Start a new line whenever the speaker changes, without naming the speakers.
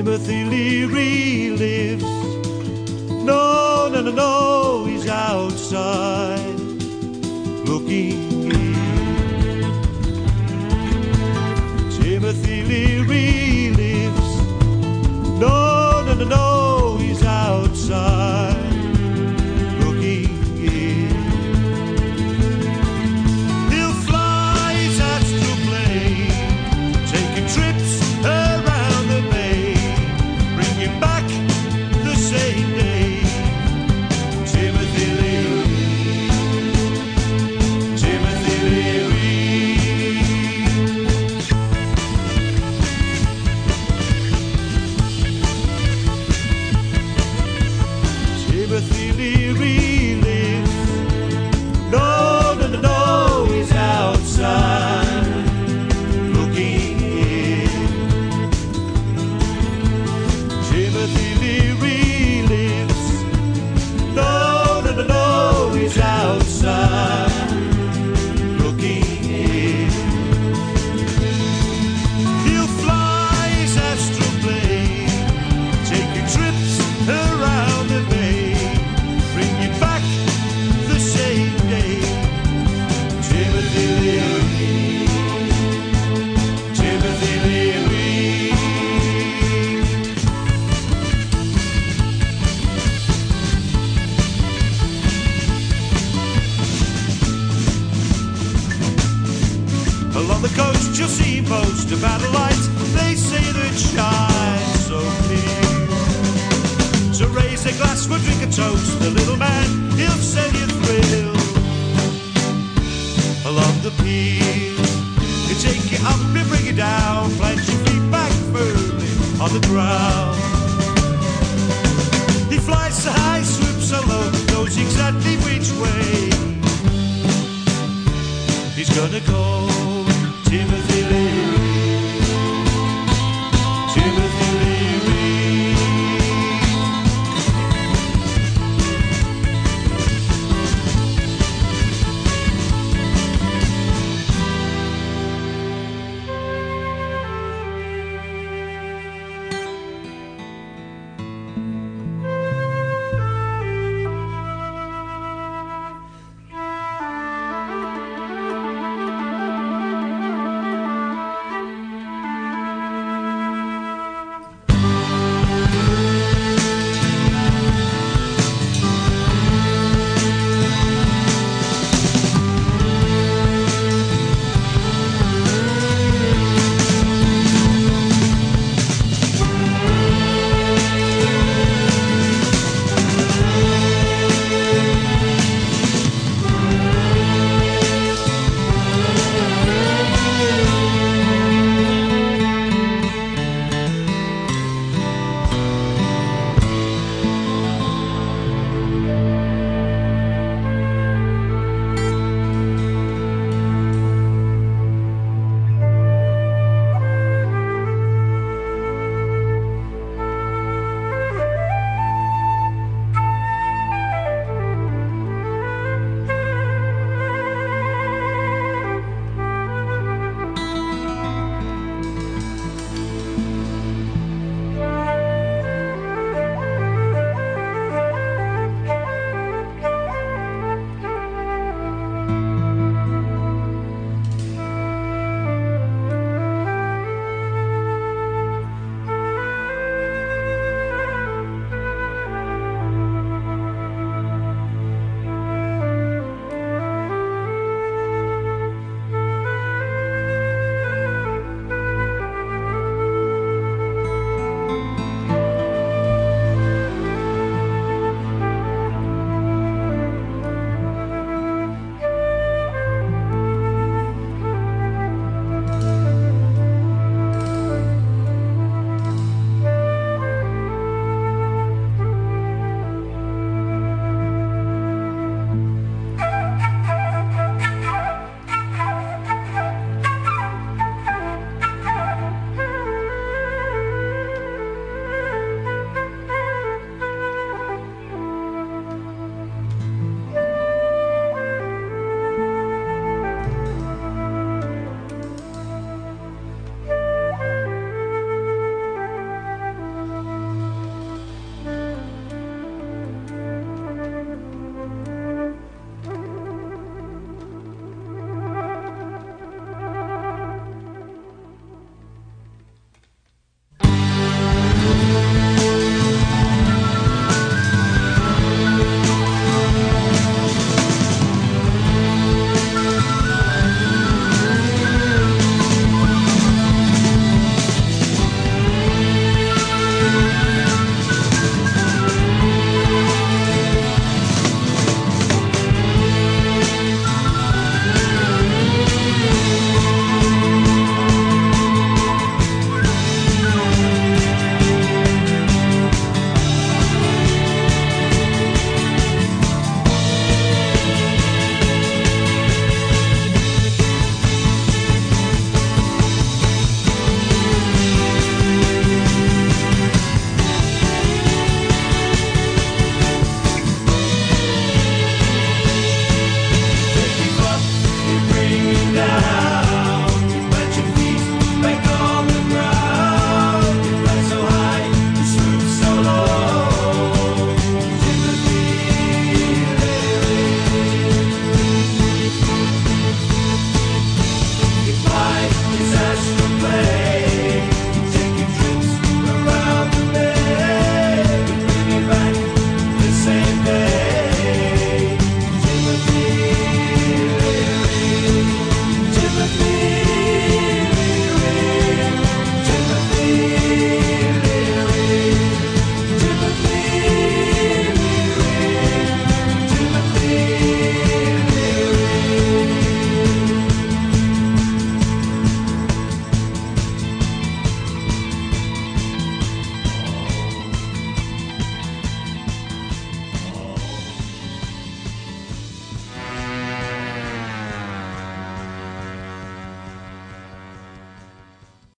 Timothy Leary lives. No, no, no, no, he's outside looking in. Timothy Leary lives. No, no, no, no, he's outside looking in. He'll fly his astral plane, taking trips around the bay, bringing back the same day. Timothy Leary, Timothy Leary. Timothy Leary lives. No, no, no, no, he's outside looking in. Timothy Leary lives. No, no, no, no, he's outside looking in. He'll fly his astral plane, taking trips around the bay, bring you back the same day. Timothy Leary, Timothy Leary. Along the coast you'll see most about a light they say that shines so clear. So raise a glass, we'll drink a toast. The little man, he'll send you thrill. Along the pier, he'll take you up and bring you down, plant your feet back firmly on the ground. He flies so high, swoops so low, knows exactly which way he's gonna go. Timothy